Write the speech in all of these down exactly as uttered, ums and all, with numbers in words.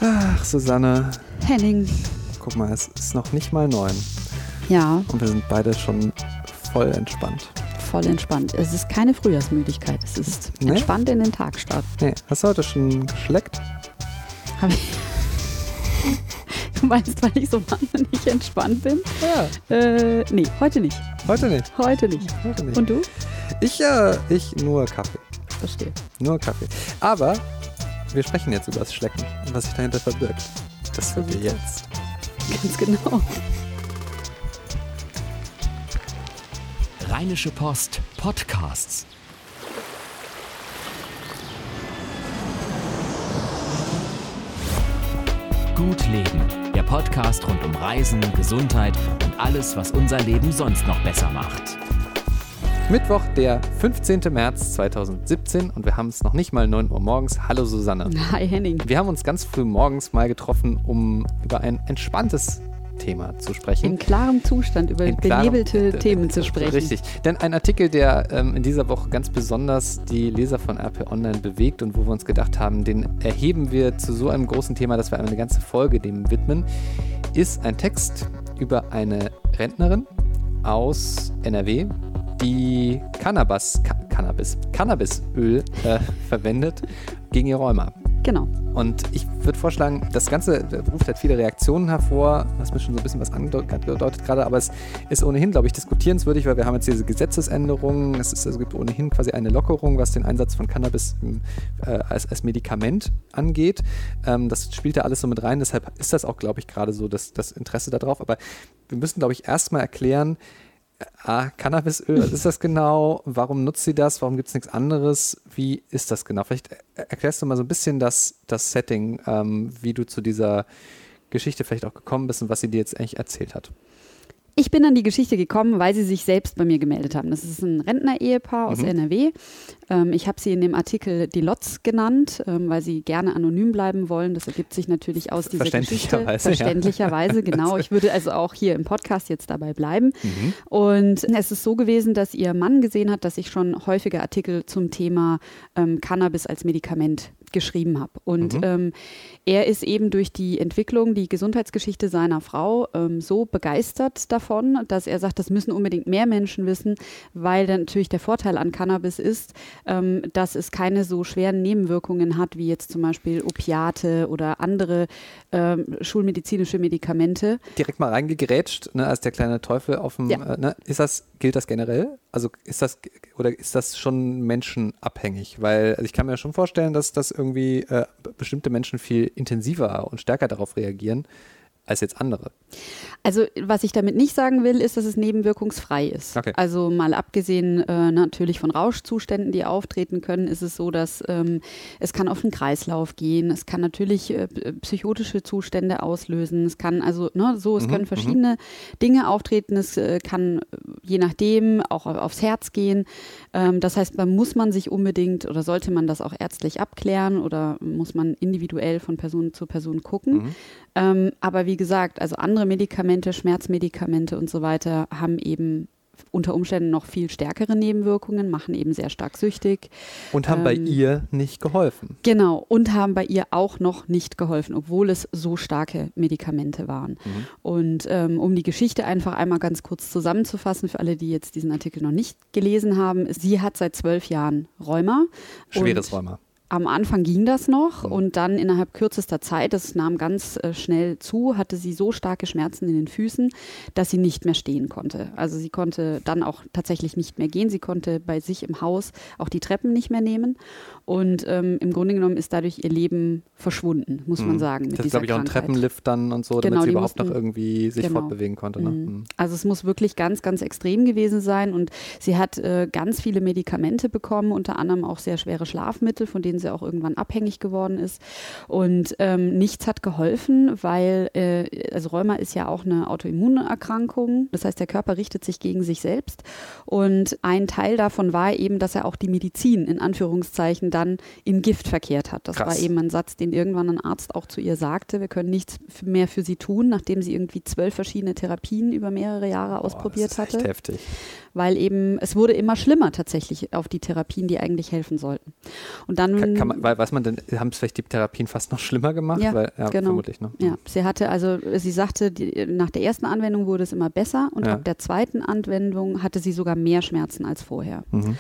Ach, Susanne. Henning. Guck mal, es ist noch nicht mal neun. Ja. Und wir sind beide schon voll entspannt. Voll entspannt. Es ist keine Frühjahrsmüdigkeit. Es ist nee? entspannt in den Tagstart. Nee. Hast du heute schon geschleckt? Hab ich. Du meinst, weil ich so wahnsinnig entspannt bin? Ja. Äh, nee, heute nicht. Heute nicht? Heute nicht. Heute nicht. Und du? Ich, äh, ich nur Kaffee. Verstehe. Nur Kaffee. Aber wir sprechen jetzt über das Schlecken und was sich dahinter verbirgt. Das wird wir jetzt. Ganz genau. Rheinische Post Podcasts. Gut Leben, der Podcast rund um Reisen, Gesundheit und alles, was unser Leben sonst noch besser macht. Mittwoch, der fünfzehnten März zweitausendsiebzehn und wir haben es noch nicht mal neun Uhr morgens. Hallo Susanne. Hi Henning. Wir haben uns ganz früh morgens mal getroffen, um über ein entspanntes Thema zu sprechen. In klarem Zustand über In klarem, benebelte äh, Themen zu sprechen. Richtig, denn ein Artikel, der ähm, in dieser Woche ganz besonders die Leser von R P Online bewegt und wo wir uns gedacht haben, den erheben wir zu so einem großen Thema, dass wir eine ganze Folge dem widmen, ist ein Text über eine Rentnerin aus N R W, die Cannabis, Ca- Cannabis, Cannabisöl äh, verwendet gegen ihr Rheuma. Genau. Und ich würde vorschlagen, das Ganze ruft halt viele Reaktionen hervor, was mir schon so ein bisschen was angedeutet gerade, aber es ist ohnehin, glaube ich, diskutierenswürdig, weil wir haben jetzt diese Gesetzesänderungen, es, ist, es gibt ohnehin quasi eine Lockerung, was den Einsatz von Cannabis äh, als, als Medikament angeht. Ähm, das spielt da alles so mit rein, deshalb ist das auch, glaube ich, gerade so das, das Interesse darauf, aber wir müssen, glaube ich, erstmal erklären, Ah, Cannabisöl, was ist das genau? Warum nutzt sie das? Warum gibt es nichts anderes? Wie ist das genau? Vielleicht erklärst du mal so ein bisschen das, das Setting, ähm, wie du zu dieser Geschichte vielleicht auch gekommen bist und was sie dir jetzt eigentlich erzählt hat. Ich bin an die Geschichte gekommen, weil sie sich selbst bei mir gemeldet haben. Das ist ein Rentner-Ehepaar aus mhm. N R W. Ähm, ich habe sie in dem Artikel die Lotz genannt, ähm, weil sie gerne anonym bleiben wollen. Das ergibt sich natürlich aus dieser Geschichte. Verständlicherweise, ja. Genau. Ich würde also auch hier im Podcast jetzt dabei bleiben. Mhm. Und es ist so gewesen, dass ihr Mann gesehen hat, dass ich schon häufige Artikel zum Thema ähm, Cannabis als Medikament geschrieben habe. Und mhm. ähm, er ist eben durch die Entwicklung, die Gesundheitsgeschichte seiner Frau ähm, so begeistert davon, dass er sagt, das müssen unbedingt mehr Menschen wissen, weil dann natürlich der Vorteil an Cannabis ist, ähm, dass es keine so schweren Nebenwirkungen hat, wie jetzt zum Beispiel Opiate oder andere ähm, schulmedizinische Medikamente. Direkt mal reingegrätscht, ne, als der kleine Teufel auf dem, ja. äh, ne, ist das, gilt das generell? Also ist das, oder ist das schon menschenabhängig? Weil also ich kann mir schon vorstellen, dass das irgendwie äh, bestimmte Menschen viel intensiver und stärker darauf reagieren als jetzt andere. Also was ich damit nicht sagen will, ist, dass es nebenwirkungsfrei ist. Okay. Also mal abgesehen äh, natürlich von Rauschzuständen, die auftreten können, ist es so, dass ähm, es kann auf den Kreislauf gehen, es kann natürlich äh, psychotische Zustände auslösen, es kann also ne, so, es mhm, können verschiedene mhm. Dinge auftreten, es äh, kann je nachdem auch aufs Herz gehen. Ähm, das heißt, da muss man sich unbedingt oder sollte man das auch ärztlich abklären oder muss man individuell von Person zu Person gucken. Mhm. Ähm, aber wie gesagt, also andere Medikamente, Schmerzmedikamente und so weiter haben eben unter Umständen noch viel stärkere Nebenwirkungen, machen eben sehr stark süchtig. Und haben ähm, bei ihr nicht geholfen. Genau, und haben bei ihr auch noch nicht geholfen, obwohl es so starke Medikamente waren. Mhm. Und ähm, um die Geschichte einfach einmal ganz kurz zusammenzufassen, für alle, die jetzt diesen Artikel noch nicht gelesen haben, sie hat seit zwölf Jahren Rheuma. Schweres Rheuma. Am Anfang ging das noch mhm. und dann innerhalb kürzester Zeit, das nahm ganz äh, schnell zu, hatte sie so starke Schmerzen in den Füßen, dass sie nicht mehr stehen konnte. Also sie konnte dann auch tatsächlich nicht mehr gehen. Sie konnte bei sich im Haus auch die Treppen nicht mehr nehmen. Und ähm, im Grunde genommen ist dadurch ihr Leben verschwunden, muss mhm. man sagen. Mit das ist, dieser glaube ich, auch ein Krankheit. Treppenlift dann und so, genau, damit sie überhaupt mussten, noch irgendwie sich genau. fortbewegen konnte. Ne? Mhm. Also es muss wirklich ganz, ganz extrem gewesen sein. Und sie hat äh, ganz viele Medikamente bekommen, unter anderem auch sehr schwere Schlafmittel, von denen sie auch irgendwann abhängig geworden ist. Und ähm, nichts hat geholfen, weil äh, also Rheuma ist ja auch eine Autoimmunerkrankung. Das heißt, der Körper richtet sich gegen sich selbst. Und ein Teil davon war eben, dass er auch die Medizin in Anführungszeichen dann in Gift verkehrt hat. Das Krass. war eben ein Satz, den irgendwann ein Arzt auch zu ihr sagte. Wir können nichts mehr für sie tun, nachdem sie irgendwie zwölf verschiedene Therapien über mehrere Jahre ausprobiert Boah, das ist hatte. echt heftig. Weil eben, es wurde immer schlimmer tatsächlich auf die Therapien, die eigentlich helfen sollten. Und dann Kann, dann, kann man, weil, weiß man denn, haben es vielleicht die Therapien fast noch schlimmer gemacht? Ja, weil, ja genau. vermutlich. Ne? Ja, sie hatte also, sie sagte, die, nach der ersten Anwendung wurde es immer besser und Ja. ab der zweiten Anwendung hatte sie sogar mehr Schmerzen als vorher. Mhm.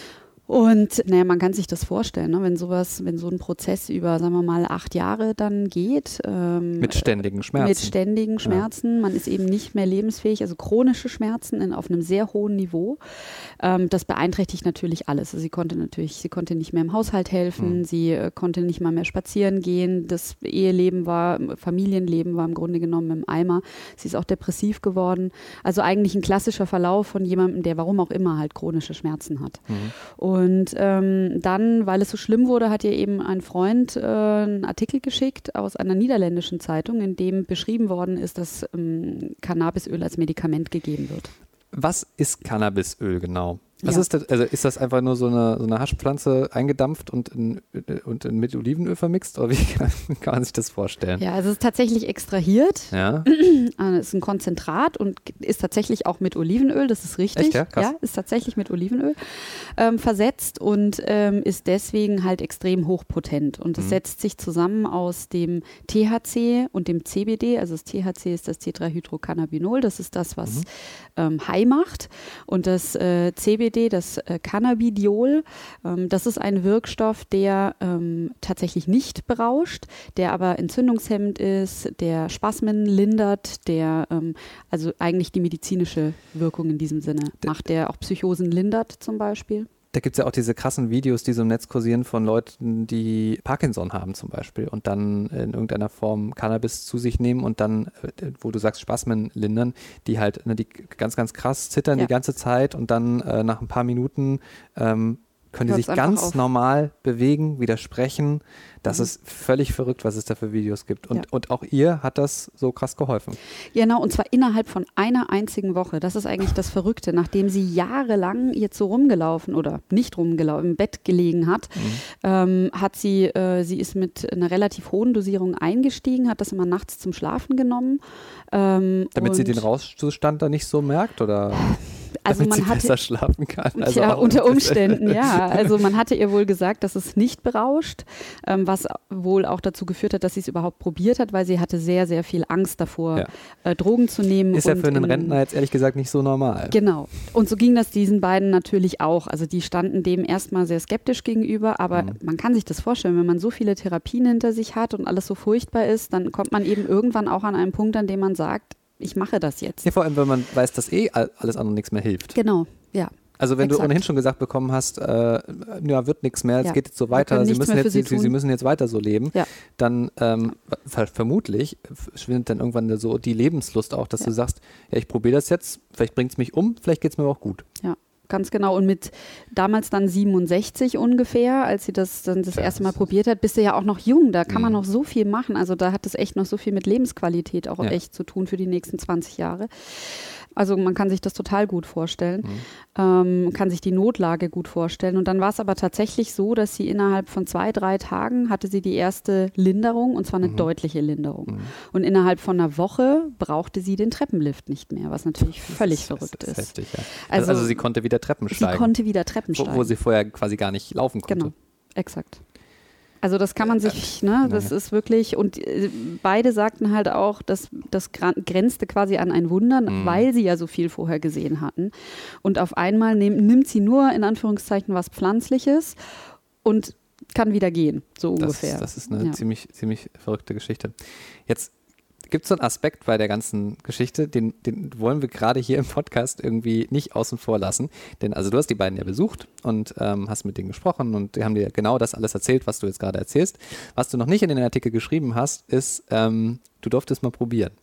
Und naja, man kann sich das vorstellen, ne? wenn sowas, wenn so ein Prozess über, sagen wir mal, acht Jahre dann geht. Ähm, Mit ständigen Schmerzen. Mit ständigen Schmerzen. Ja. Man ist eben nicht mehr lebensfähig, also chronische Schmerzen in, auf einem sehr hohen Niveau. Ähm, das beeinträchtigt natürlich alles. Also sie konnte natürlich, sie konnte nicht mehr im Haushalt helfen, mhm. sie äh, konnte nicht mal mehr spazieren gehen. Das Eheleben war, Familienleben war im Grunde genommen im Eimer. Sie ist auch depressiv geworden. Also eigentlich ein klassischer Verlauf von jemandem, der warum auch immer halt chronische Schmerzen hat. Mhm. Und ähm, dann, weil es so schlimm wurde, hat ihr eben ein Freund äh, einen Artikel geschickt aus einer niederländischen Zeitung, in dem beschrieben worden ist, dass ähm, Cannabisöl als Medikament gegeben wird. Was ist Cannabisöl genau? Was Ja. ist das, also ist das einfach nur so eine, so eine Haschpflanze eingedampft und, in, und in, mit Olivenöl vermixt? Oder wie kann, kann man sich das vorstellen? Ja, also es ist tatsächlich extrahiert. Ja. Es ist ein Konzentrat und ist tatsächlich auch mit Olivenöl, das ist richtig. Echt, ja? Krass. Ja, ist tatsächlich mit Olivenöl ähm, versetzt und ähm, ist deswegen halt extrem hochpotent. Und es mhm. setzt sich zusammen aus dem T H C und dem C B D. Also das T H C ist das Tetrahydrocannabinol, das ist das, was mhm. ähm, High macht. Und das äh, C B D, das äh, Cannabidiol, ähm, das ist ein Wirkstoff, der ähm, tatsächlich nicht berauscht, der aber entzündungshemmend ist, der Spasmen lindert, der ähm, also eigentlich die medizinische Wirkung in diesem Sinne macht, der auch Psychosen lindert zum Beispiel. Da gibt es ja auch diese krassen Videos, die so im Netz kursieren von Leuten, die Parkinson haben zum Beispiel und dann in irgendeiner Form Cannabis zu sich nehmen und dann, wo du sagst, Spasmen lindern, die halt ne, die ganz, ganz krass zittern Ja. die ganze Zeit und dann äh, nach ein paar Minuten ähm, können die Hört's sich einfach ganz auf. normal bewegen, widersprechen. Das Mhm. ist völlig verrückt, was es da für Videos gibt. Und, Ja. und auch ihr hat das so krass geholfen. Genau, und zwar innerhalb von einer einzigen Woche. Das ist eigentlich das Verrückte. Nachdem sie jahrelang jetzt so rumgelaufen oder nicht rumgelaufen, im Bett gelegen hat, Mhm. ähm, hat sie, äh, sie ist mit einer relativ hohen Dosierung eingestiegen, hat das immer nachts zum Schlafen genommen. Ähm, Damit sie und- den Rauschzustand da nicht so merkt oder Also damit man sie hatte, besser schlafen kann. Also ja, auch- unter Umständen, ja. Also man hatte ihr wohl gesagt, dass es nicht berauscht, ähm, was wohl auch dazu geführt hat, dass sie es überhaupt probiert hat, weil sie hatte sehr, sehr viel Angst davor, Ja. äh, Drogen zu nehmen. Ist ja und für einen in- Rentner jetzt ehrlich gesagt nicht so normal. Genau. Und so ging das diesen beiden natürlich auch. Also die standen dem erstmal sehr skeptisch gegenüber, aber Mhm. man kann sich das vorstellen, wenn man so viele Therapien hinter sich hat und alles so furchtbar ist, dann kommt man eben irgendwann auch an einen Punkt, an dem man sagt, ich mache das jetzt. Ja, vor allem, wenn man weiß, dass eh all- alles andere nichts mehr hilft. Genau, ja. Also wenn Exakt. du ohnehin schon gesagt bekommen hast, äh, ja, wird nichts mehr, es Ja. geht jetzt so Wir weiter, können sie nichts müssen, mehr für jetzt, sie sie, sie tun. müssen jetzt weiter so leben, Ja. dann ähm, ver vermutlich schwindet dann irgendwann so die Lebenslust auch, dass Ja. du sagst, ja, ich probiere das jetzt, vielleicht bringt es mich um, vielleicht geht es mir aber auch gut. Ja, ganz genau. Und mit damals dann siebenundsechzig ungefähr, als sie das dann das Ja, erste Mal das ist- probiert hat, bist du ja auch noch jung, da kann man Mhm. noch so viel machen. Also da hat es echt noch so viel mit Lebensqualität auch Ja. echt zu tun für die nächsten zwanzig Jahre. Also man kann sich das total gut vorstellen, Mhm. ähm, kann sich die Notlage gut vorstellen. Und dann war es aber tatsächlich so, dass sie innerhalb von zwei, drei Tagen hatte sie die erste Linderung und zwar eine Mhm. deutliche Linderung. Mhm. Und innerhalb von einer Woche brauchte sie den Treppenlift nicht mehr, was natürlich völlig Das verrückt das ist. Heftig, ja. Also, Also- also sie konnte wieder Treppen Sie steigen, konnte wieder Treppen wo, steigen. wo sie vorher quasi gar nicht laufen konnte. Genau, exakt. Also das kann man sich, ne, das naja. ist wirklich, und äh, beide sagten halt auch, dass das gra- grenzte quasi an ein Wunder, Mhm. weil sie ja so viel vorher gesehen hatten. Und auf einmal nehm, nimmt sie nur in Anführungszeichen was Pflanzliches und kann wieder gehen, so Das, ungefähr. das ist eine Ja. ziemlich, ziemlich verrückte Geschichte. Jetzt gibt es so einen Aspekt bei der ganzen Geschichte, den, den wollen wir gerade hier im Podcast irgendwie nicht außen vor lassen. Denn also du hast die beiden ja besucht und ähm, hast mit denen gesprochen und die haben dir genau das alles erzählt, was du jetzt gerade erzählst. Was du noch nicht in den Artikel geschrieben hast, ist, ähm, du durftest mal probieren.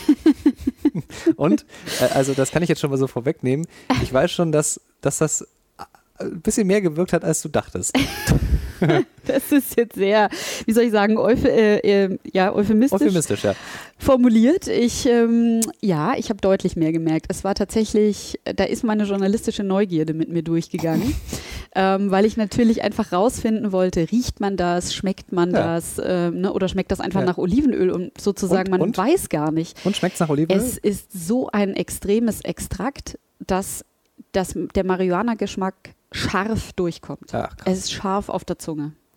Und, äh, also das kann ich jetzt schon mal so vorwegnehmen, ich weiß schon, dass, dass das ein bisschen mehr gewirkt hat, als du dachtest. Das ist jetzt sehr, wie soll ich sagen, euph äh, äh, ja, euphemistisch, Euphemistisch, ja. formuliert. Ich, ähm, ja, ich habe deutlich mehr gemerkt. Es war tatsächlich, da ist meine journalistische Neugierde mit mir durchgegangen, ähm, weil ich natürlich einfach rausfinden wollte, riecht man das, schmeckt man Ja. das, ähm, ne, oder schmeckt das einfach Ja. nach Olivenöl und sozusagen, Und, man und? weiß gar nicht. Und schmeckt es nach Olivenöl? Es ist so ein extremes Extrakt, dass, dass der Marihuana-Geschmack scharf durchkommt. Ach, krass. Es ist scharf auf der Zunge.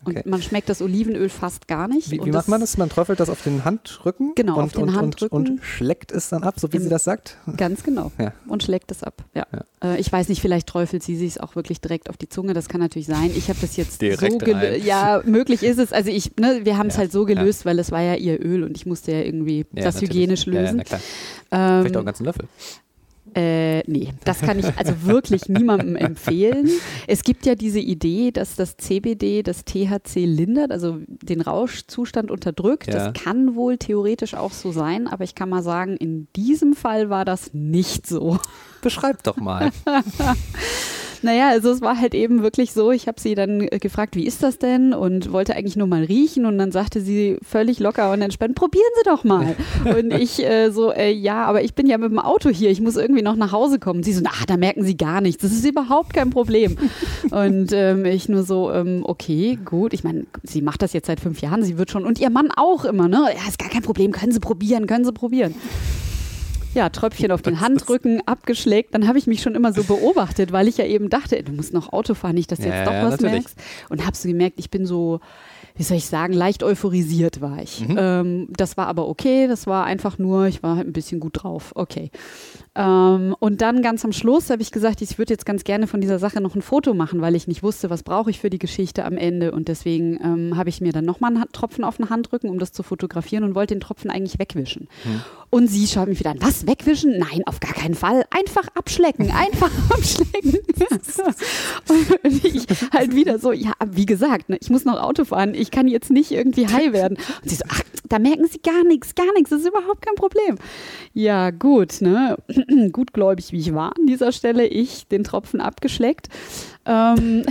Okay. Und man schmeckt das Olivenöl fast gar nicht. Wie, und wie das, macht man das? Man träufelt das auf den Handrücken? Genau, und, auf den und, Handrücken. Und, und schlägt es dann ab, so wie Im, sie das sagt? Ganz genau. Ja. Und schlägt es ab. Ja. Ja. Äh, ich weiß nicht, vielleicht träufelt sie sich auch wirklich direkt auf die Zunge. Das kann natürlich sein. Ich habe das jetzt direkt so gelöst. Ja, möglich ist es. Also ich, ne, wir haben es ja. halt so gelöst, ja. weil es war ja ihr Öl und ich musste ja irgendwie Ja, das natürlich. hygienisch lösen. Ja, ja, na klar. Ähm, Vielleicht auch einen ganzen Löffel. Äh, nee, das kann ich also wirklich niemandem empfehlen. Es gibt ja diese Idee, dass das C B D das T H C lindert, also den Rauschzustand unterdrückt. Ja. Das kann wohl theoretisch auch so sein, aber ich kann mal sagen, in diesem Fall war das nicht so. Beschreib doch mal. Naja, also es war halt eben wirklich so, ich habe sie dann äh, gefragt, wie ist das denn? Und wollte eigentlich nur mal riechen und dann sagte sie völlig locker und entspannt, probieren Sie doch mal. Und ich äh, so, äh, ja, aber ich bin ja mit dem Auto hier, ich muss irgendwie noch nach Hause kommen. Sie so, ach, da merken Sie gar nichts, das ist überhaupt kein Problem. Und ähm, ich nur so, ähm, okay, gut, ich meine, sie macht das jetzt seit fünf Jahren, sie wird schon, und ihr Mann auch immer, ne? Ja, ist gar kein Problem, können Sie probieren, können Sie probieren. Ja, Tröpfchen auf den Handrücken, abgeschlägt. Dann habe ich mich schon immer so beobachtet, weil ich ja eben dachte, du musst noch Auto fahren, nicht, dass du Ja, jetzt doch ja, was natürlich. merkst. Und habe so gemerkt, ich bin so, wie soll ich sagen, leicht euphorisiert war ich. Mhm. Ähm, das war aber okay, das war einfach nur, ich war halt ein bisschen gut drauf. Okay. Ähm, und dann ganz am Schluss habe ich gesagt, ich würde jetzt ganz gerne von dieser Sache noch ein Foto machen, weil ich nicht wusste, was brauche ich für die Geschichte am Ende. Und deswegen ähm, habe ich mir dann nochmal einen Tropfen auf den Handrücken, um das zu fotografieren und wollte den Tropfen eigentlich wegwischen. Mhm. Und sie schaut mich wieder an, was, wegwischen? Nein, auf gar keinen Fall. Einfach abschlecken, einfach abschlecken. Und ich halt wieder so, ja, wie gesagt, ne, ich muss noch Auto fahren, ich kann jetzt nicht irgendwie high werden. Und sie so, ach, da merken Sie gar nichts, gar nichts, das ist überhaupt kein Problem. Ja, gut, ne, gutgläubig wie ich war an dieser Stelle, ich den Tropfen abgeschleckt. Ähm,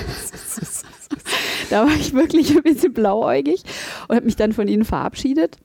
da war ich wirklich ein bisschen blauäugig und habe mich dann von ihnen verabschiedet.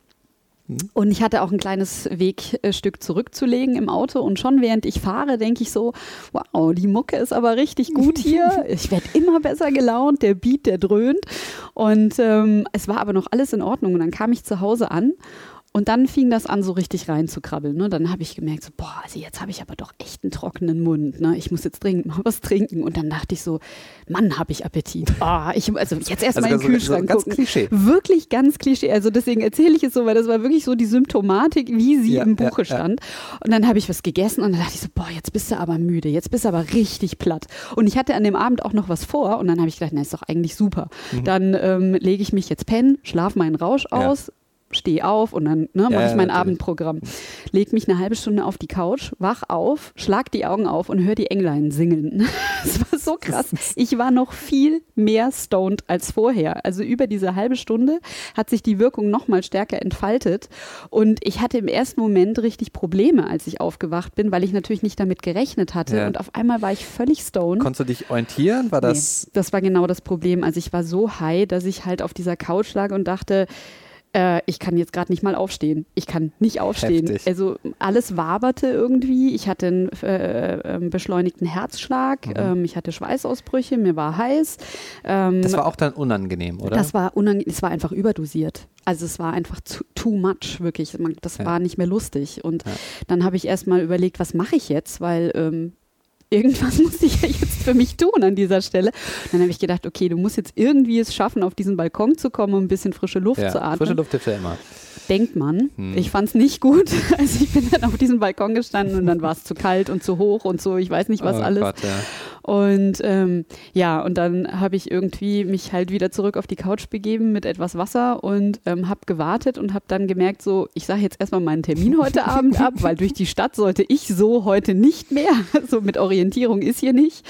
Und ich hatte auch ein kleines Wegstück zurückzulegen im Auto und schon während ich fahre, denke ich so, wow, die Mucke ist aber richtig gut hier. Ich werde immer besser gelaunt, der Beat, der dröhnt. Und ähm, es war aber noch alles in Ordnung. Und dann kam ich zu Hause an. Und dann fing das an, so richtig reinzukrabbeln. Ne? Dann habe ich gemerkt, so, boah, also jetzt habe ich aber doch echt einen trockenen Mund. Ne? Ich muss jetzt dringend mal was trinken. Und dann dachte ich so, Mann, habe ich Appetit. Oh, ich, also jetzt erst Also mal in den so- Kühlschrank so ganz gucken. Klischee. Wirklich ganz Klischee. Also deswegen erzähle ich es so, weil das war wirklich so die Symptomatik, wie sie Ja, im Buche ja, ja. stand. Und dann habe ich was gegessen und dann dachte ich so, boah, jetzt bist du aber müde. Jetzt bist du aber richtig platt. Und ich hatte an dem Abend auch noch was vor. Und dann habe ich gedacht, na, ist doch eigentlich super. Mhm. Dann ähm, lege ich mich jetzt pennen, schlafe meinen Rausch Ja. aus, stehe auf und dann ne, mache Ja, ich mein natürlich. Abendprogramm. Leg mich eine halbe Stunde auf die Couch, wach auf, schlag die Augen auf und höre die Englein singen. Das war so krass. Ich war noch viel mehr stoned als vorher. Also über diese halbe Stunde hat sich die Wirkung noch mal stärker entfaltet und ich hatte im ersten Moment richtig Probleme, als ich aufgewacht bin, weil ich natürlich nicht damit gerechnet hatte Ja. und auf einmal war ich völlig stoned. Konntest du dich orientieren? War das... Nee, das war genau das Problem. Also ich war so high, dass ich halt auf dieser Couch lag und dachte, äh, ich kann jetzt gerade nicht mal aufstehen. Ich kann nicht aufstehen. Heftig. Also alles waberte irgendwie. Ich hatte einen äh, äh, beschleunigten Herzschlag. Mhm. Ähm, ich hatte Schweißausbrüche. Mir war heiß. Ähm, Das war auch dann unangenehm, oder? das war unangenehm. Es war einfach überdosiert. Also es war einfach zu, too much, wirklich. Man- Das Ja. war nicht mehr lustig. Und Ja. dann habe ich erst mal überlegt, was mache ich jetzt? Weil ähm, irgendwas muss ich ja jetzt für mich tun an dieser Stelle. Dann habe ich gedacht, okay, du musst jetzt irgendwie es schaffen, auf diesen Balkon zu kommen, um ein bisschen frische Luft zu ja, atmen. frische Luft hilft ja immer. Denkt man. Hm. Ich fand es nicht gut. Also ich bin dann auf diesem Balkon gestanden und dann war es zu kalt und zu hoch und so, ich weiß nicht was oh alles. Gott, ja. Und ähm, ja, und dann habe ich irgendwie mich halt wieder zurück auf die Couch begeben mit etwas Wasser und ähm, habe gewartet und habe dann gemerkt, so, ich sage jetzt erstmal meinen Termin heute Abend ab, weil durch die Stadt sollte ich so heute nicht mehr. So mit Orientierung ist hier nicht.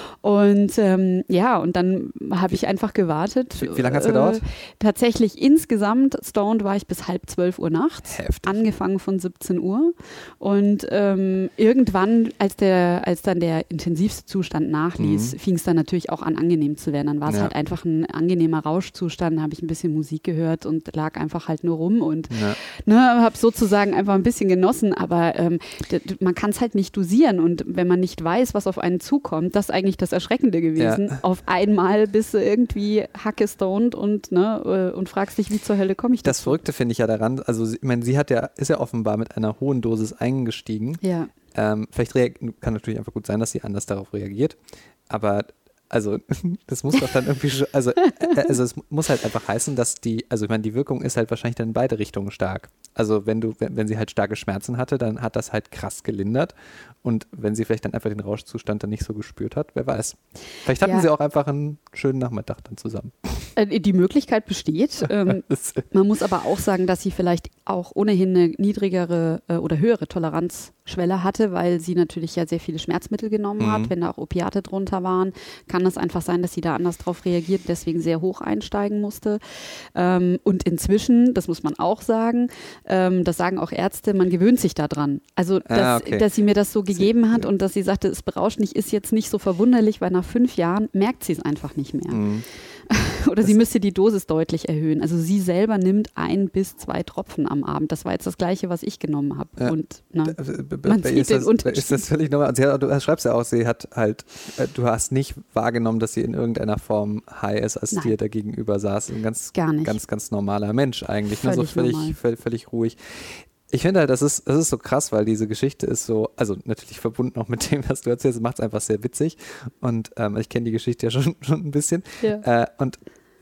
Und ähm, ja, und dann habe ich einfach gewartet. Wie, wie lange hat es gedauert? Äh, tatsächlich insgesamt stoned war ich bis halb zwölf Uhr nachts, Heftig. angefangen von siebzehn Uhr. Und ähm, irgendwann, als, der, als dann der intensivste Zustand nachließ, Mhm. fing es dann natürlich auch an, angenehm zu werden. Dann war es Ja. halt einfach ein angenehmer Rauschzustand, habe ich ein bisschen Musik gehört und lag einfach halt nur rum und Ja. ne, habe sozusagen einfach ein bisschen genossen, aber ähm, d- d- man kann es halt nicht dosieren und wenn man nicht weiß, was auf einen zukommt, das ist eigentlich das Erschreckende gewesen. Ja. Auf einmal bist du irgendwie hackestoned und, ne, äh, und fragst dich, wie zur Hölle komme ich Das dazu? Verrückte finde ich ja daran, also sie- ich meine, sie hat ja, ist ja offenbar mit einer hohen Dosis eingestiegen. Ja, Ähm, vielleicht reag- kann natürlich einfach gut sein, dass sie anders darauf reagiert, aber Also das muss doch dann irgendwie, schon, also, also es muss halt einfach heißen, dass die, also ich meine, die Wirkung ist halt wahrscheinlich dann in beide Richtungen stark. Also wenn du, wenn, wenn sie halt starke Schmerzen hatte, dann hat das halt krass gelindert. Und wenn sie vielleicht dann einfach den Rauschzustand dann nicht so gespürt hat, wer weiß. Vielleicht hatten ja. sie auch einfach einen schönen Nachmittag dann zusammen. Die Möglichkeit besteht. Ähm, man muss aber auch sagen, dass sie vielleicht auch ohnehin eine niedrigere äh, oder höhere Toleranzschwelle hatte, weil sie natürlich ja sehr viele Schmerzmittel genommen mhm. hat. Wenn da auch Opiate drunter waren, kann es einfach sein, dass sie da anders drauf reagiert, deswegen sehr hoch einsteigen musste. Ähm, und inzwischen, das muss man auch sagen, ähm, das sagen auch Ärzte, man gewöhnt sich daran. Also, dass, ah, okay. dass sie mir das so gegeben hat und dass sie sagte, es berauscht nicht, ist jetzt nicht so verwunderlich, weil nach fünf Jahren merkt sie es einfach nicht mehr. Mhm. Oder das sie müsste die Dosis deutlich erhöhen. Also sie selber nimmt ein bis zwei Tropfen am Abend. Das war jetzt das Gleiche, was ich genommen habe. Ja. Und na, b- b- man b- sieht ist den das, Unterschied. Ist das völlig normal? Sie hat, du schreibst ja auch, sie hat halt, äh, du hast nicht wahrgenommen, dass sie in irgendeiner Form high ist, als Nein. dir da gegenüber saß. Ein ganz, Gar nicht. ganz, ganz normaler Mensch eigentlich. Völlig Ne? So völlig, völlig, völlig ruhig. Ich finde halt, das ist, das ist so krass, weil diese Geschichte ist so, also natürlich verbunden auch mit dem, was du erzählst, macht es einfach sehr witzig. Und ähm, ich kenne die Geschichte ja schon, schon ein bisschen. Ja. Äh, und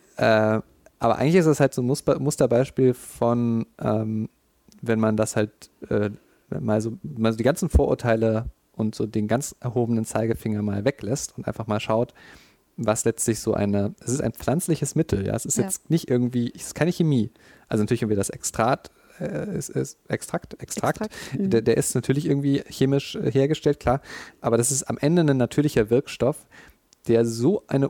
äh, aber eigentlich ist das halt so ein Muster, Musterbeispiel von, ähm, wenn man das halt äh, mal, so, mal so die ganzen Vorurteile und so den ganz erhobenen Zeigefinger mal weglässt und einfach mal schaut, was letztlich so eine, es ist ein pflanzliches Mittel, ja, es ist ja. jetzt nicht irgendwie, es ist keine Chemie, also natürlich irgendwie das Extrat, äh, ist, ist Extrakt, Extrakt, Extrakt. Mhm. Der, der ist natürlich irgendwie chemisch äh, hergestellt, klar, aber das ist am Ende ein natürlicher Wirkstoff, der so eine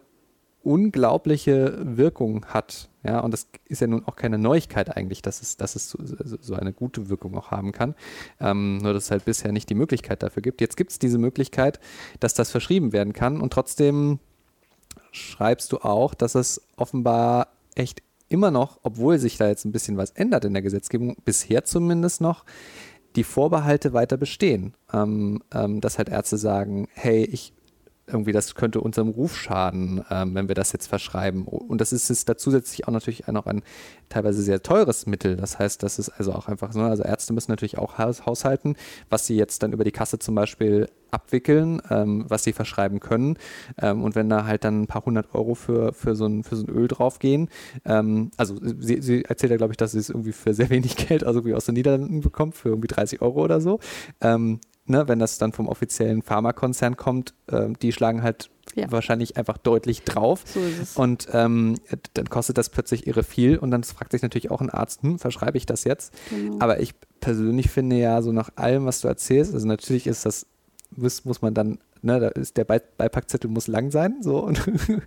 unglaubliche Wirkung hat, ja, und das ist ja nun auch keine Neuigkeit eigentlich, dass es, dass es so, so eine gute Wirkung auch haben kann, ähm, nur dass es halt bisher nicht die Möglichkeit dafür gibt. Jetzt gibt es diese Möglichkeit, dass das verschrieben werden kann und trotzdem schreibst du auch, dass es offenbar echt immer noch, obwohl sich da jetzt ein bisschen was ändert in der Gesetzgebung, bisher zumindest noch, die Vorbehalte weiter bestehen, ähm, ähm, dass halt Ärzte sagen, hey, ich irgendwie, das könnte unserem Ruf schaden, ähm, wenn wir das jetzt verschreiben. Und das ist, ist da zusätzlich auch natürlich noch ein teilweise sehr teures Mittel. Das heißt, das ist also auch einfach so, also Ärzte müssen natürlich auch haushalten, was sie jetzt dann über die Kasse zum Beispiel abwickeln, ähm, was sie verschreiben können. Ähm, und wenn da halt dann ein paar hundert Euro für, für, so, ein, für so ein Öl draufgehen, ähm, also sie, sie erzählt ja, glaube ich, dass sie es irgendwie für sehr wenig Geld, also irgendwie aus den Niederlanden bekommt, für irgendwie dreißig Euro oder so. Ähm, Ne, wenn das dann vom offiziellen Pharmakonzern kommt, äh, die schlagen halt ja. wahrscheinlich einfach deutlich drauf. So ist es. Und ähm, dann kostet das plötzlich irre viel und dann fragt sich natürlich auch ein Arzt, hm, verschreibe ich das jetzt? Genau. Aber ich persönlich finde ja, so nach allem, was du erzählst, also natürlich ist das, muss, muss man dann, ne, da ist der Be- Beipackzettel muss lang sein, so und,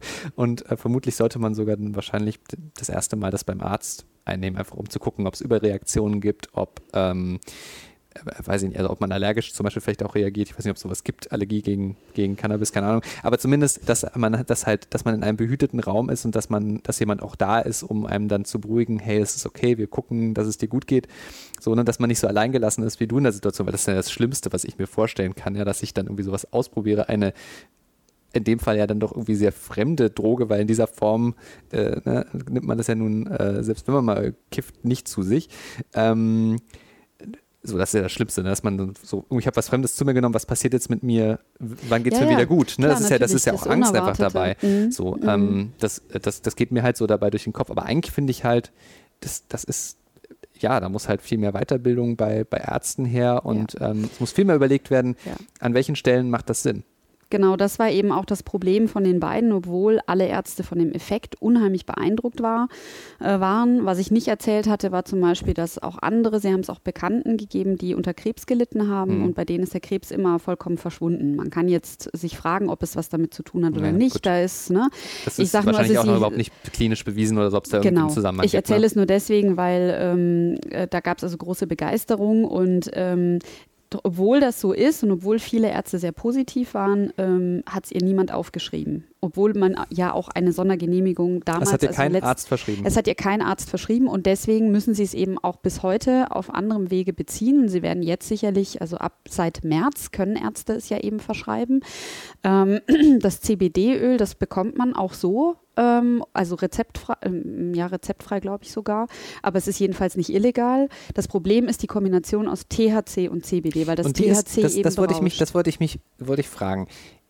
und äh, vermutlich sollte man sogar dann wahrscheinlich das erste Mal das beim Arzt einnehmen, einfach um zu gucken, ob es Überreaktionen gibt, ob ähm, weiß ich nicht, also ob man allergisch zum Beispiel vielleicht auch reagiert, ich weiß nicht, ob es sowas gibt, Allergie gegen, gegen Cannabis, keine Ahnung, aber zumindest, dass man das halt, dass man in einem behüteten Raum ist und dass man, dass jemand auch da ist, um einem dann zu beruhigen, hey, es ist okay, wir gucken, dass es dir gut geht, so, ne, dass man nicht so alleingelassen ist wie du in der Situation, weil das ist ja das Schlimmste, was ich mir vorstellen kann, ja, dass ich dann irgendwie sowas ausprobiere, eine in dem Fall ja dann doch irgendwie sehr fremde Droge, weil in dieser Form äh, ne, nimmt man das ja nun, äh, selbst wenn man mal kifft, nicht zu sich, ähm, so, das ist ja das Schlimmste, ne? Dass man so, oh, ich habe was Fremdes zu mir genommen, was passiert jetzt mit mir, wann geht's ja, mir ja. wieder gut? Ne? Klar, das ist ja, das ist ja auch Angst einfach dabei. Mhm. So, mhm. Ähm, das, das, das geht mir halt so dabei durch den Kopf. Aber eigentlich finde ich halt, das, das ist, ja, da muss halt viel mehr Weiterbildung bei, bei Ärzten her und ja. ähm, es muss viel mehr überlegt werden, ja. an welchen Stellen macht das Sinn. Genau, das war eben auch das Problem von den beiden, obwohl alle Ärzte von dem Effekt unheimlich beeindruckt war, äh, waren. Was ich nicht erzählt hatte, war zum Beispiel, dass auch andere, sie haben es auch Bekannten gegeben, die unter Krebs gelitten haben mhm. und bei denen ist der Krebs immer vollkommen verschwunden. Man kann jetzt sich fragen, ob es was damit zu tun hat oder ja, nicht. Gut. Da ist, ne? Das ich ist sag wahrscheinlich nur, also auch sie, noch überhaupt nicht klinisch bewiesen oder so, ob es da genau. irgendeinen Zusammenhang ich gibt. Ich erzähle ne? es nur deswegen, weil ähm, äh, da gab es also große Begeisterung und ähm, obwohl das so ist und obwohl viele Ärzte sehr positiv waren, ähm, hat es ihr niemand aufgeschrieben. Obwohl man ja auch eine Sondergenehmigung damals... Das hat ihr also kein letzt, Arzt verschrieben. Es hat ihr kein Arzt verschrieben und deswegen müssen sie es eben auch bis heute auf anderem Wege beziehen. Sie werden jetzt sicherlich, also ab seit März können Ärzte es ja eben verschreiben. Ähm, das C B D-Öl, das bekommt man auch so. Also rezeptfrei, ja rezeptfrei glaube ich sogar, aber es ist jedenfalls nicht illegal. Das Problem ist die Kombination aus T H C und C B D, weil das und T H C ist, das, eben das wollte ich mich, berauscht. Das wollte ich mich, wollte ich fragen.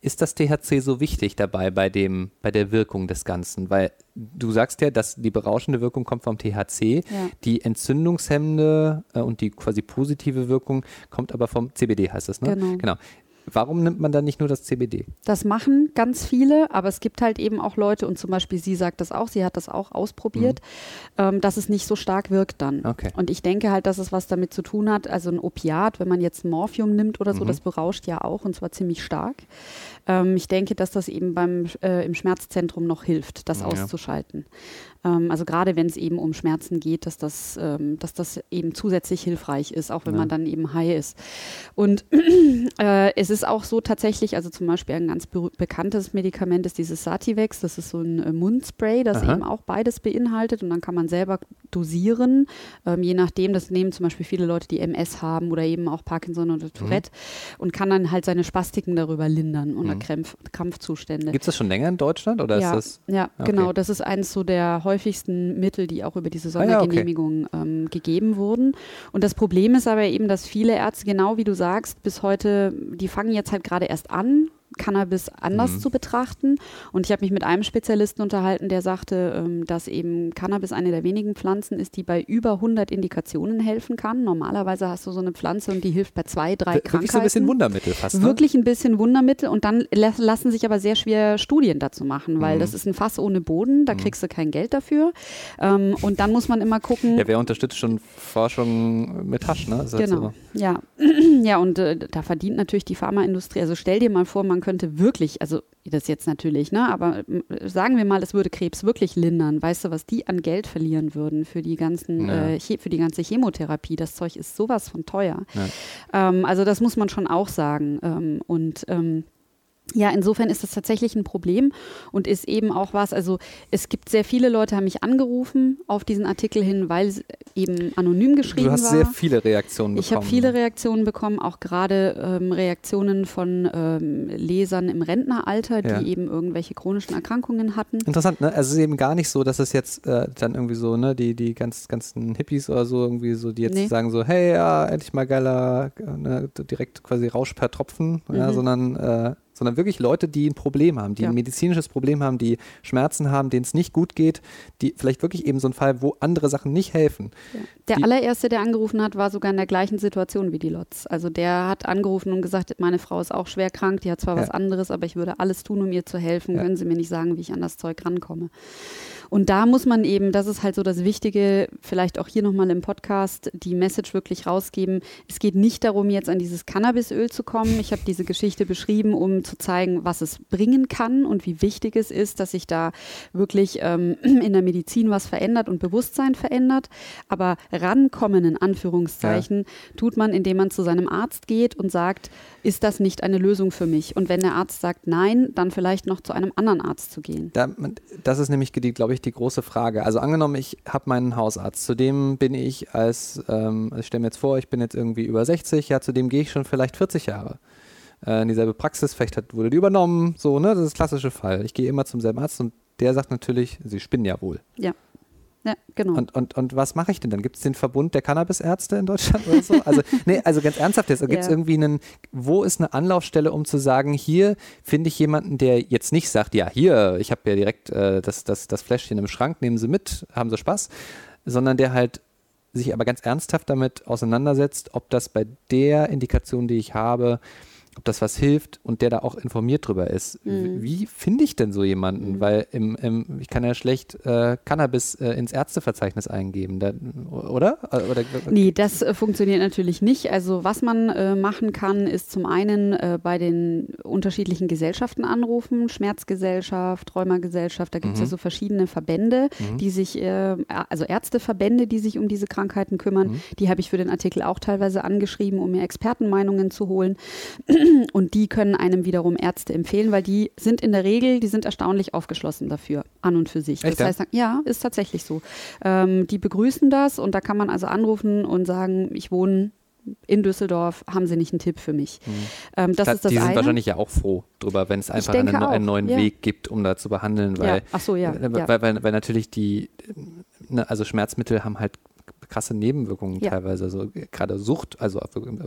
ist das T H C so wichtig dabei bei dem, bei der Wirkung des Ganzen? Weil du sagst ja, dass die berauschende Wirkung kommt vom T H C, Ja. die entzündungshemmende äh, und die quasi positive Wirkung kommt aber vom C B D, heißt das, ne? Genau. Genau. Warum nimmt man dann nicht nur das C B D? Das machen ganz viele, aber es gibt halt eben auch Leute, und zum Beispiel sie sagt das auch, sie hat das auch ausprobiert, mhm. ähm, dass es nicht so stark wirkt dann. Okay. Und ich denke halt, dass es was damit zu tun hat, also ein Opiat, wenn man jetzt Morphium nimmt oder so, Mhm. das berauscht ja auch und zwar ziemlich stark. Ähm, ich denke, dass das eben beim, äh, im Schmerzzentrum noch hilft, das Ja. auszuschalten. Ähm, also gerade wenn es eben um Schmerzen geht, dass das, ähm, dass das eben zusätzlich hilfreich ist, auch wenn Ja. man dann eben high ist. Und äh, es ist auch so tatsächlich, also zum Beispiel ein ganz be- bekanntes Medikament ist dieses Sativex, das ist so ein äh, Mundspray, das Aha. eben auch beides beinhaltet und dann kann man selber dosieren, ähm, je nachdem, das nehmen zum Beispiel viele Leute, die M S haben oder eben auch Parkinson oder Tourette und kann dann halt seine Spastiken darüber lindern oder Mhm. Krampf, Krampfzustände. Gibt es das schon länger in Deutschland oder ja, ist das? ja, Okay. genau. Das ist eines so der häufigsten Mittel, die auch über diese Ah ja, okay. Sondergenehmigung ähm, gegeben wurden. Und das Problem ist aber eben, dass viele Ärzte, genau wie du sagst, bis heute, die fangen jetzt halt gerade erst an, Cannabis anders Mhm. zu betrachten. Und ich habe mich mit einem Spezialisten unterhalten, der sagte, ähm, dass eben Cannabis eine der wenigen Pflanzen ist, die bei über hundert Indikationen helfen kann. Normalerweise hast du so eine Pflanze und die hilft bei zwei, drei Wir- Krankheiten. Wirklich so ein bisschen Wundermittel fast, ne? Wirklich ein bisschen Wundermittel und dann las- lassen sich aber sehr schwer Studien dazu machen, weil Mhm. das ist ein Fass ohne Boden, da Mhm. kriegst du kein Geld dafür. Ähm, und dann muss man immer gucken. Ja, wer unterstützt schon Forschung mit Hasch, ne? Ist halt Genau, so. ja. Ja, und äh, da verdient natürlich die Pharmaindustrie. Also stell dir mal vor, man könnte wirklich, also das jetzt natürlich, ne, aber äh, sagen wir mal, es würde Krebs wirklich lindern. Weißt du, was die an Geld verlieren würden für die ganzen, Ja. äh, che- für die ganze Chemotherapie? Das Zeug ist sowas von teuer. Ja. Ähm, also das muss man schon auch sagen. Ähm, und ähm, ja, insofern ist das tatsächlich ein Problem und ist eben auch was, also es gibt sehr viele Leute, haben mich angerufen auf diesen Artikel hin, weil es eben anonym geschrieben Du hast war. sehr viele Reaktionen Ich bekommen. habe viele Reaktionen bekommen, auch gerade ähm, Reaktionen von ähm, Lesern im Rentneralter, die Ja. eben irgendwelche chronischen Erkrankungen hatten. Interessant, ne? Also es ist eben gar nicht so, dass es jetzt äh, dann irgendwie so, ne, die, die ganz, ganzen Hippies oder so irgendwie so, die jetzt Nee. sagen so, hey, ja, endlich mal geiler, äh, ne, direkt quasi Rausch per Tropfen, ja, Mhm. sondern, äh, sondern wirklich Leute, die ein Problem haben, die Ja. ein medizinisches Problem haben, die Schmerzen haben, denen es nicht gut geht, die vielleicht wirklich eben so ein Fall, wo andere Sachen nicht helfen. Der Die- allererste, der angerufen hat, war sogar in der gleichen Situation wie die Lotz. Also der hat angerufen und gesagt, meine Frau ist auch schwer krank, die hat zwar Ja. was anderes, aber ich würde alles tun, um ihr zu helfen. Ja. Können Sie mir nicht sagen, wie ich an das Zeug rankomme? Und da muss man eben, das ist halt so das Wichtige, vielleicht auch hier nochmal im Podcast, die Message wirklich rausgeben. Es geht nicht darum, jetzt an dieses Cannabisöl zu kommen. Ich habe diese Geschichte beschrieben, um zu zeigen, was es bringen kann und wie wichtig es ist, dass sich da wirklich ähm, in der Medizin was verändert und Bewusstsein verändert. Aber rankommen, in Anführungszeichen, tut man, indem man zu seinem Arzt geht und sagt, ist das nicht eine Lösung für mich? Und wenn der Arzt sagt nein, dann vielleicht noch zu einem anderen Arzt zu gehen. Da, das ist nämlich, die, glaube ich, die große Frage. Also angenommen, ich habe meinen Hausarzt, zu dem bin ich als, ähm, also ich stelle mir jetzt vor, ich bin jetzt irgendwie über sechzig, ja, zu dem gehe ich schon vielleicht vierzig Jahre. Äh, in dieselbe Praxis, vielleicht hat, wurde die übernommen, so, ne, das ist der klassische Fall. Ich gehe immer zum selben Arzt und der sagt natürlich, Sie spinnen ja wohl. Ja. Ja, genau. Und, und, und was mache ich denn dann? Gibt es den Verbund der Cannabisärzte in Deutschland oder so? Also, nee, also ganz ernsthaft jetzt, gibt es Ja. irgendwie einen, wo ist eine Anlaufstelle, um zu sagen, hier finde ich jemanden, der jetzt nicht sagt, ja, hier, ich habe ja direkt äh, das, das, das Fläschchen im Schrank, nehmen Sie mit, haben Sie Spaß, sondern der halt sich aber ganz ernsthaft damit auseinandersetzt, ob das bei der Indikation, die ich habe, ob das was hilft und der da auch informiert drüber ist. Mhm. Wie, wie finde ich denn so jemanden? Mhm. Weil im, im, ich kann ja schlecht äh, Cannabis äh, ins Ärzteverzeichnis eingeben, da, oder? oder? Nee, das äh, funktioniert natürlich nicht. Also was man äh, machen kann, ist zum einen äh, bei den unterschiedlichen Gesellschaften anrufen, Schmerzgesellschaft, Rheumagesellschaft, da gibt es Mhm. ja so verschiedene Verbände, Mhm. die sich, äh, also Ärzteverbände, die sich um diese Krankheiten kümmern. Mhm. Die habe ich für den Artikel auch teilweise angeschrieben, um mir Expertenmeinungen zu holen. Und die können einem wiederum Ärzte empfehlen, weil die sind in der Regel, die sind erstaunlich aufgeschlossen dafür, an und für sich. Echt, Das heißt, ja, ist tatsächlich so. Ähm, die begrüßen das und da kann man also anrufen und sagen, ich wohne in Düsseldorf, haben Sie nicht einen Tipp für mich? Mhm. Ähm, das Da- ist das die sind eine. wahrscheinlich ja auch froh drüber, wenn es einfach denke einen, einen auch, neuen ja. Weg gibt, um da zu behandeln, weil, ja. Ach so, ja. äh, ja. weil, weil, weil natürlich die, ne, also Schmerzmittel haben halt krasse Nebenwirkungen Ja. teilweise. Also gerade Sucht, also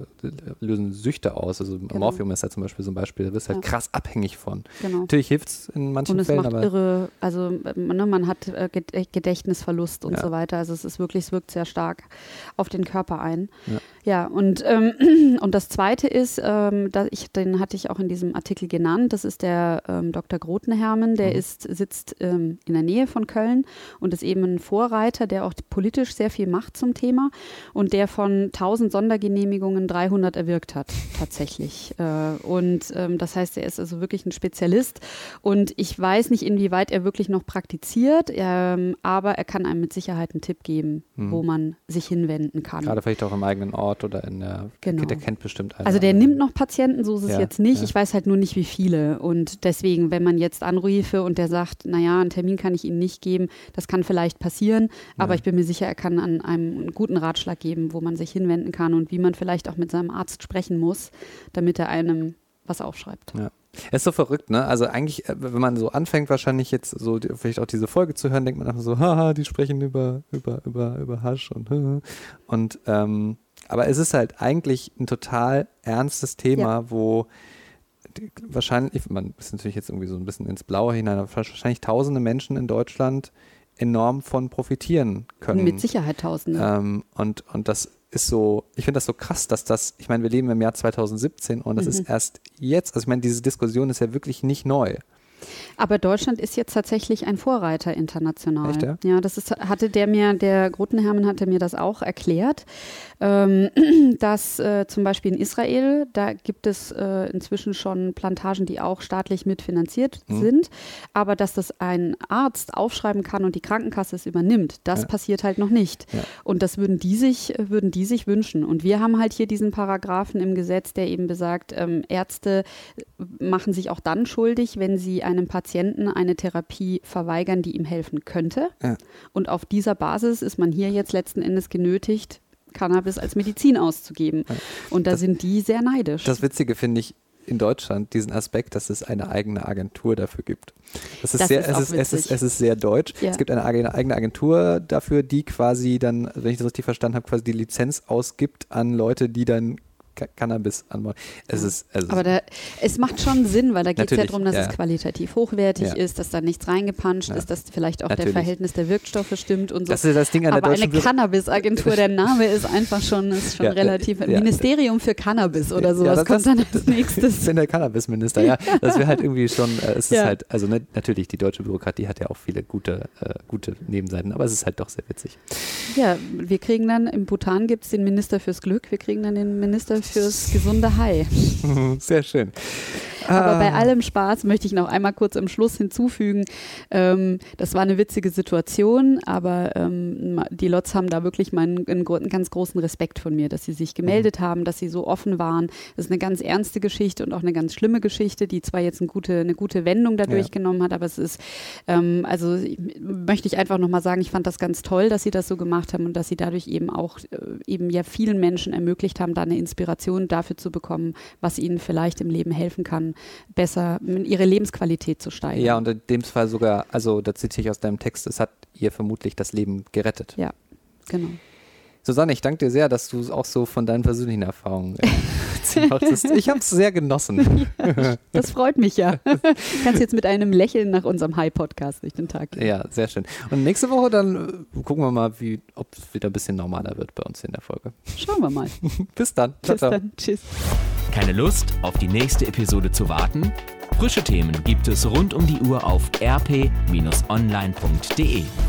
lösen Süchte aus. Also Genau. Morphium ist ja zum Beispiel so ein Beispiel, da bist du halt Ja. krass abhängig von. Genau. Natürlich hilft es in manchen Und es Fällen, macht aber irre, also ne, man hat äh, Ged- Gedächtnisverlust und Ja. so weiter. Also es ist wirklich, es wirkt sehr stark auf den Körper ein. Ja. Ja, und, ähm, und das Zweite ist, ähm, da ich, den hatte ich auch in diesem Artikel genannt, das ist der ähm, Doktor Grothenhermen, der Mhm. ist, sitzt ähm, in der Nähe von Köln und ist eben ein Vorreiter, der auch politisch sehr viel macht zum Thema und der von tausend Sondergenehmigungen dreihundert erwirkt hat, tatsächlich. Äh, und ähm, das heißt, er ist also wirklich ein Spezialist und ich weiß nicht, inwieweit er wirklich noch praktiziert, ähm, aber er kann einem mit Sicherheit einen Tipp geben, Mhm. wo man sich hinwenden kann. gerade vielleicht auch im eigenen Ort oder in der, Genau. der kennt bestimmt einen. Also der nimmt noch Patienten, so ist es Ja, jetzt nicht. ja. Ich weiß halt nur nicht, wie viele. Und deswegen, wenn man jetzt anrufe und der sagt, naja, einen Termin kann ich Ihnen nicht geben, das kann vielleicht passieren, aber Ja. ich bin mir sicher, er kann an einem einen guten Ratschlag geben, wo man sich hinwenden kann und wie man vielleicht auch mit seinem Arzt sprechen muss, damit er einem was aufschreibt. Ja. Es ist so verrückt, ne? Also eigentlich, äh, wenn man so anfängt, wahrscheinlich jetzt so die, vielleicht auch diese Folge zu hören, denkt man einfach so, haha, die sprechen über, über, über, über Hasch und haha. und ähm, aber es ist halt eigentlich ein total ernstes Thema, Ja. wo die, wahrscheinlich, man ist natürlich jetzt irgendwie so ein bisschen ins Blaue hinein, aber wahrscheinlich tausende Menschen in Deutschland enorm von profitieren können. Mit Sicherheit Tausende. Ähm, und, und das ist so, ich finde das so krass, dass das, ich meine, wir leben im Jahr zweitausendsiebzehn und das Mhm. ist erst jetzt, also ich meine, diese Diskussion ist ja wirklich nicht neu. Aber Deutschland ist jetzt tatsächlich ein Vorreiter international. Echt, ja? Ja, das ist, hatte der mir, der Grothenhermen hatte mir das auch erklärt, ähm, dass äh, zum Beispiel in Israel, da gibt es äh, inzwischen schon Plantagen, die auch staatlich mitfinanziert Mhm. sind, aber dass das ein Arzt aufschreiben kann und die Krankenkasse es übernimmt, das Ja. passiert halt noch nicht. Ja. Und das würden die sich, würden die sich wünschen. Und wir haben halt hier diesen Paragraphen im Gesetz, der eben besagt, ähm, Ärzte machen sich auch dann schuldig, wenn sie einem Patienten eine Therapie verweigern, die ihm helfen könnte. Ja. Und auf dieser Basis ist man hier jetzt letzten Endes genötigt, Cannabis als Medizin auszugeben. Ja. Und da Das- sind die sehr neidisch. Das Witzige finde ich in Deutschland, diesen Aspekt, dass es eine eigene Agentur dafür gibt. Das ist Das sehr, ist es, auch ist, es, ist, witzig. es ist sehr deutsch. Ja. Es gibt eine eigene, eigene Agentur dafür, die quasi dann, wenn ich das richtig verstanden habe, quasi die Lizenz ausgibt an Leute, die dann Ca- Cannabis anbauen. Es ist, es ist Aber da, es macht schon Sinn, weil da geht es ja Natürlich, darum, dass ja. es qualitativ hochwertig Ja. ist, dass da nichts reingepanscht Ja. ist, dass vielleicht auch Natürlich. der Verhältnis der Wirkstoffe stimmt und so. das ist das Ding an der Aber deutschen eine Büro- Cannabis-Agentur, der Name ist einfach schon, ist schon Ja, relativ. ja. Ministerium für Cannabis oder Ja, sowas das- kommt dann als Ich nächstes. bin der Cannabisminister, ja. Das wäre halt irgendwie schon, äh, es ist Ja. halt, also ne, natürlich, die deutsche Bürokratie hat ja auch viele gute, äh, gute Nebenseiten, aber es ist halt doch sehr witzig. Ja, wir kriegen dann, im Bhutan gibt es den Minister fürs Glück, wir kriegen dann den Minister fürs gesunde Hai. Sehr schön. Aber bei Ah. allem Spaß möchte ich noch einmal kurz am Schluss hinzufügen, ähm, das war eine witzige Situation, aber ähm, die Lotz haben da wirklich meinen einen, gro- einen ganz großen Respekt von mir, dass sie sich gemeldet haben, dass sie so offen waren. Das ist eine ganz ernste Geschichte und auch eine ganz schlimme Geschichte, die zwar jetzt eine gute, eine gute Wendung dadurch Ja. genommen hat, aber es ist, ähm, also ich, möchte ich einfach nochmal sagen, ich fand das ganz toll, dass sie das so gemacht haben und dass sie dadurch eben auch äh, eben ja vielen Menschen ermöglicht haben, da eine Inspiration dafür zu bekommen, was ihnen vielleicht im Leben helfen kann, besser ihre Lebensqualität zu steigern. Ja, und in dem Fall sogar, also da zitiere ich aus deinem Text, es hat ihr vermutlich das Leben gerettet. Ja, genau. Susanne, ich danke dir sehr, dass du auch so von deinen persönlichen Erfahrungen äh, erzählt hast. Ich habe es sehr genossen. Das freut mich ja. Kannst jetzt mit einem Lächeln nach unserem High-Podcast durch den Tag gehen. Ja, sehr schön. Und nächste Woche dann äh, gucken wir mal, wie, ob es wieder ein bisschen normaler wird bei uns in der Folge. Schauen wir mal. Bis dann. Ciao, Bis ciao. dann. Tschüss. Keine Lust, auf die nächste Episode zu warten? Frische Themen gibt es rund um die Uhr auf r p Bindestrich online punkt d e.